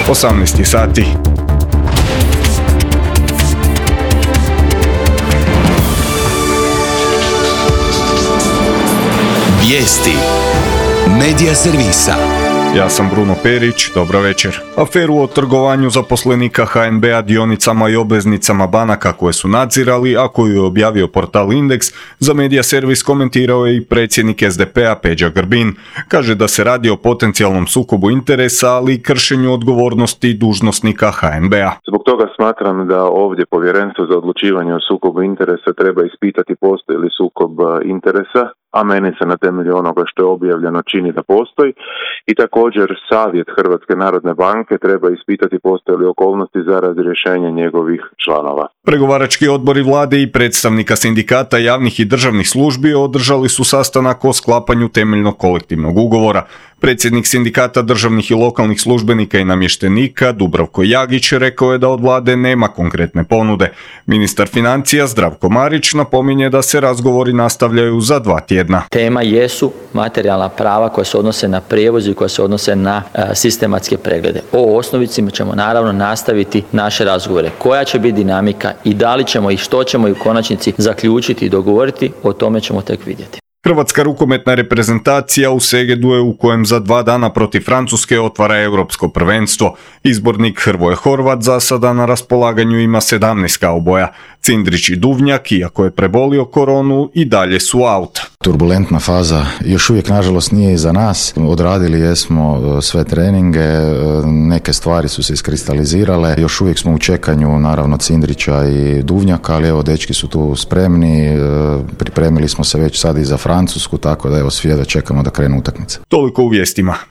18 sati. Vijesti Medija servisa. Ja sam Bruno Perić, dobro večer. Aferu o trgovanju zaposlenika HNB-a dionicama i obveznicama banaka koje su nadzirali, a koju je objavio portal Indeks, za Medija servis komentirao je i predsjednik SDP-a Peđa Grbin. Kaže da se radi o potencijalnom sukobu interesa, ali i kršenju odgovornosti dužnosnika HNB-a. Zbog toga smatram da ovdje Povjerenstvo za odlučivanje o sukobu interesa treba ispitati postoji li sukob interesa, a meni se na temelju onoga što je objavljeno čini da postoji. I također savjet Hrvatske narodne banke treba ispitati postoje li okolnosti za razrješenje njegovih članova. Pregovarački odbori vlade i predstavnika sindikata javnih i državnih službi održali su sastanak o sklapanju temeljnog kolektivnog ugovora. Predsjednik sindikata državnih i lokalnih službenika i namještenika Dubravko Jagić rekao je da od vlade nema konkretne ponude. Ministar financija Zdravko Marić napominje da se razgovori nastavljaju za 2 tjedna. Tema jesu materijalna prava koja se odnose na prijevoz i koja se odnose na sistematske preglede. O osnovici ćemo naravno nastaviti naše razgovore. Koja će biti dinamika i da li ćemo i što ćemo i u konačnici zaključiti i dogovoriti, o tome ćemo tek vidjeti. Hrvatska rukometna reprezentacija u Segedu je u kojem za 2 dana protiv Francuske otvara europsko prvenstvo. Izbornik Hrvoje Horvat za sada na raspolaganju ima 17 kauboja. Cindrić i Duvnjak, iako je prebolio koronu, i dalje su out. Turbulentna faza još uvijek nažalost nije iza nas. Odradili jesmo sve treninge, neke stvari su se iskristalizirale. Još uvijek smo u čekanju naravno Cindrića i Duvnjaka, ali evo dečki su tu spremni. Pripremili smo se već sad i za Francusku, tako da evo svi da čekamo da krenu utakmice. Toliko u vijestima.